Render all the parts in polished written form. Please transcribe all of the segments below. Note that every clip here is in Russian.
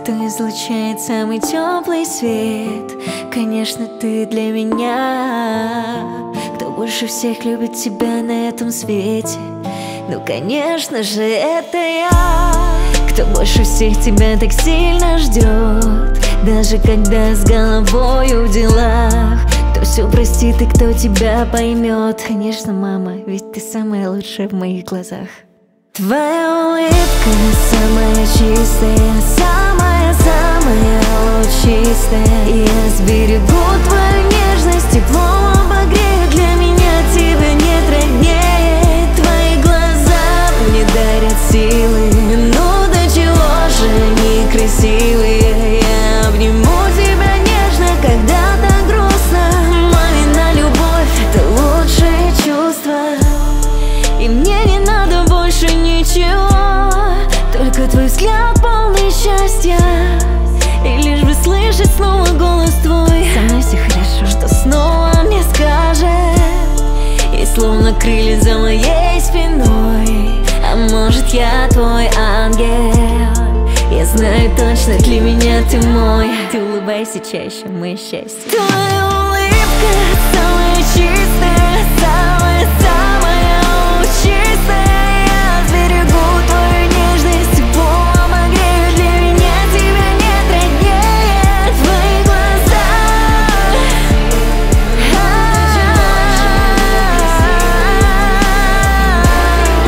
кто излучает самый теплый свет. Конечно, ты для меня, кто больше всех любит тебя на этом свете. Ну, конечно же, это я, кто больше всех тебя так сильно ждет, даже когда с головой в делах. Кто все простит и кто тебя поймет. Конечно, мама, ведь ты самая лучшая в моих глазах. Твоя улыбка самая чистая, самая-самая лучистая. И я сберегу твою нежность, теплом обогрею. Для меня тебя нет роднее. Твои глаза мне дарят силы. Ну до чего же они красивые. Я обниму тебя нежно, когда так грустно. Мамина любовь — это лучшее чувство. И мне не надо больше ничего, только твой взгляд полный счастья. И лишь бы слышать снова голос твой. Со мной все хорошо, что снова мне скажет. И словно крылья за моей спиной. А может, я твой ангел. Я знаю точно, для меня ты мой. Ты улыбайся чаще, мое счастье. Твоя улыбка самая чистая, самая-самая лучистая. Я сберегу твою нежность, теплом обогрею. Для меня тебя нет роднее. Твои глаза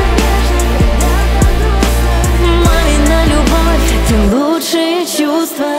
мамина любовь — это лучшее чувство.